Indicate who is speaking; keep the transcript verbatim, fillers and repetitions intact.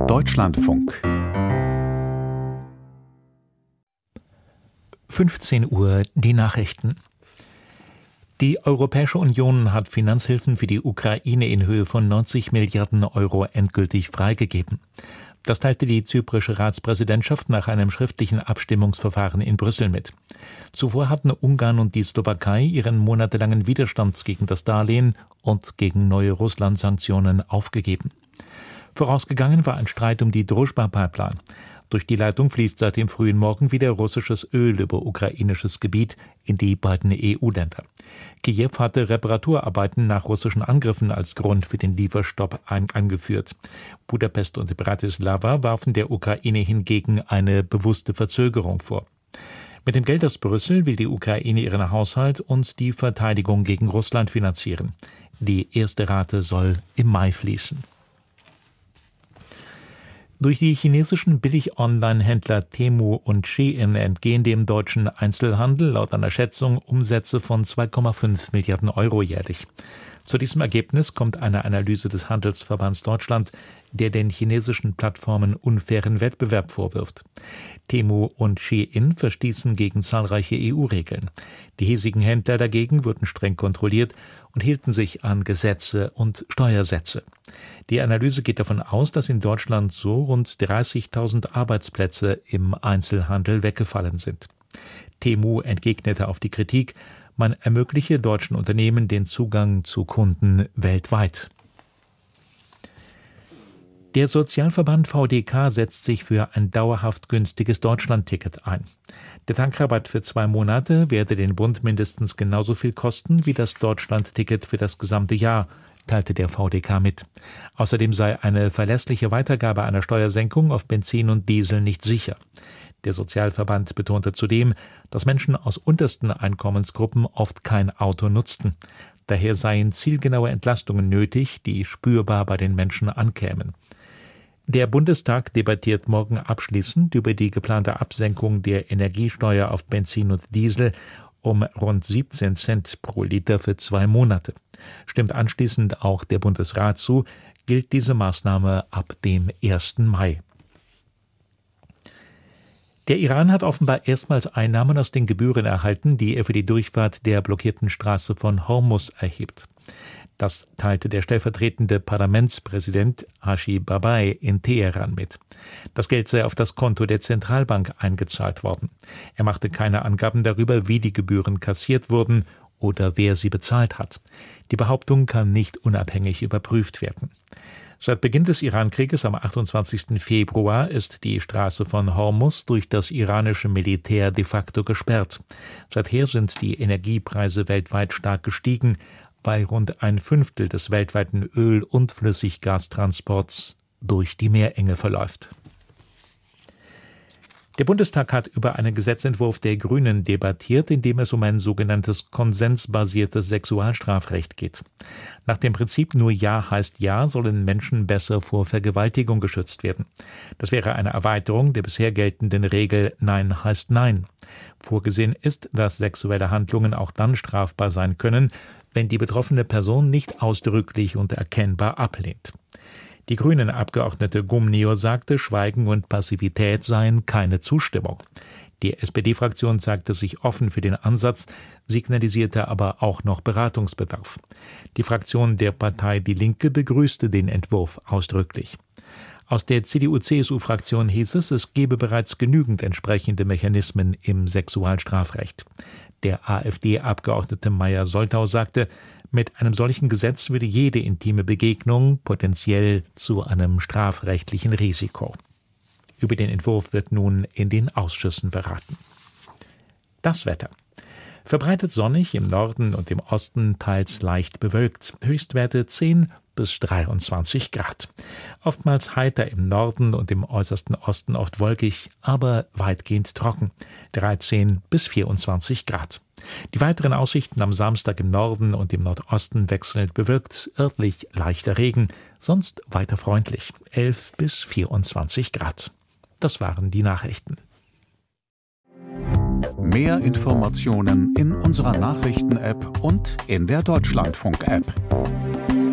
Speaker 1: Deutschlandfunk
Speaker 2: fünfzehn Uhr, die Nachrichten. Die Europäische Union hat Finanzhilfen für die Ukraine in Höhe von neunzig Milliarden Euro endgültig freigegeben. Das teilte die zyprische Ratspräsidentschaft nach einem schriftlichen Abstimmungsverfahren in Brüssel mit. Zuvor hatten Ungarn und die Slowakei ihren monatelangen Widerstand gegen das Darlehen und gegen neue Russland-Sanktionen aufgegeben. Vorausgegangen war ein Streit um die Druschba-Pipeline. Durch die Leitung fließt seit dem frühen Morgen wieder russisches Öl über ukrainisches Gebiet in die beiden E U-Länder. Kiew hatte Reparaturarbeiten nach russischen Angriffen als Grund für den Lieferstopp ein- angeführt. Budapest und Bratislava warfen der Ukraine hingegen eine bewusste Verzögerung vor. Mit dem Geld aus Brüssel will die Ukraine ihren Haushalt und die Verteidigung gegen Russland finanzieren. Die erste Rate soll im Mai fließen. Durch die chinesischen Billig-Online-Händler Temu und Shein entgehen dem deutschen Einzelhandel laut einer Schätzung Umsätze von zwei Komma fünf Milliarden Euro jährlich. Zu diesem Ergebnis kommt eine Analyse des Handelsverbands Deutschland, der den chinesischen Plattformen unfairen Wettbewerb vorwirft. Temu und Shein verstießen gegen zahlreiche E U-Regeln. Die hiesigen Händler dagegen wurden streng kontrolliert und hielten sich an Gesetze und Steuersätze. Die Analyse geht davon aus, dass in Deutschland so rund dreißigtausend Arbeitsplätze im Einzelhandel weggefallen sind. Temu entgegnete auf die Kritik, man ermögliche deutschen Unternehmen den Zugang zu Kunden weltweit. Der Sozialverband V D K setzt sich für ein dauerhaft günstiges Deutschlandticket ein. Der Tankrabatt für zwei Monate werde den Bund mindestens genauso viel kosten wie das Deutschlandticket für das gesamte Jahr, teilte der V D K mit. Außerdem sei eine verlässliche Weitergabe einer Steuersenkung auf Benzin und Diesel nicht sicher. Der Sozialverband betonte zudem, dass Menschen aus untersten Einkommensgruppen oft kein Auto nutzten. Daher seien zielgenaue Entlastungen nötig, die spürbar bei den Menschen ankämen. Der Bundestag debattiert morgen abschließend über die geplante Absenkung der Energiesteuer auf Benzin und Diesel um rund siebzehn Cent pro Liter für zwei Monate. Stimmt anschließend auch der Bundesrat zu, gilt diese Maßnahme ab dem ersten Mai. Der Iran hat offenbar erstmals Einnahmen aus den Gebühren erhalten, die er für die Durchfahrt der blockierten Straße von Hormuz erhebt. Das teilte der stellvertretende Parlamentspräsident Hashi Babai in Teheran mit. Das Geld sei auf das Konto der Zentralbank eingezahlt worden. Er machte keine Angaben darüber, wie die Gebühren kassiert wurden oder wer sie bezahlt hat. Die Behauptung kann nicht unabhängig überprüft werden. Seit Beginn des Iran-Krieges am achtundzwanzigsten Februar ist die Straße von Hormuz durch das iranische Militär de facto gesperrt. Seither sind die Energiepreise weltweit stark gestiegen, weil rund ein Fünftel des weltweiten Öl- und Flüssiggastransports durch die Meerenge verläuft. Der Bundestag hat über einen Gesetzentwurf der Grünen debattiert, in dem es um ein sogenanntes konsensbasiertes Sexualstrafrecht geht. Nach dem Prinzip nur Ja heißt Ja sollen Menschen besser vor Vergewaltigung geschützt werden. Das wäre eine Erweiterung der bisher geltenden Regel Nein heißt Nein. Vorgesehen ist, dass sexuelle Handlungen auch dann strafbar sein können, wenn die betroffene Person nicht ausdrücklich und erkennbar ablehnt. Die Grünen-Abgeordnete Gumnior sagte, Schweigen und Passivität seien keine Zustimmung. Die S P D-Fraktion zeigte sich offen für den Ansatz, signalisierte aber auch noch Beratungsbedarf. Die Fraktion der Partei Die Linke begrüßte den Entwurf ausdrücklich. Aus der C D U-C S U-Fraktion hieß es, es gebe bereits genügend entsprechende Mechanismen im Sexualstrafrecht. Der AfD-Abgeordnete Meyer-Soltau sagte, mit einem solchen Gesetz würde jede intime Begegnung potenziell zu einem strafrechtlichen Risiko. Über den Entwurf wird nun in den Ausschüssen beraten. Das Wetter. Verbreitet sonnig, im Norden und im Osten teils leicht bewölkt. Höchstwerte zehn bis dreiundzwanzig Grad. Oftmals heiter im Norden und im äußersten Osten oft wolkig, aber weitgehend trocken. dreizehn bis vierundzwanzig Grad. Die weiteren Aussichten am Samstag im Norden und im Nordosten wechselnd bewölkt, örtlich leichter Regen, sonst weiter freundlich. elf bis vierundzwanzig Grad. Das waren die Nachrichten.
Speaker 1: Mehr Informationen in unserer Nachrichten-App und in der Deutschlandfunk-App.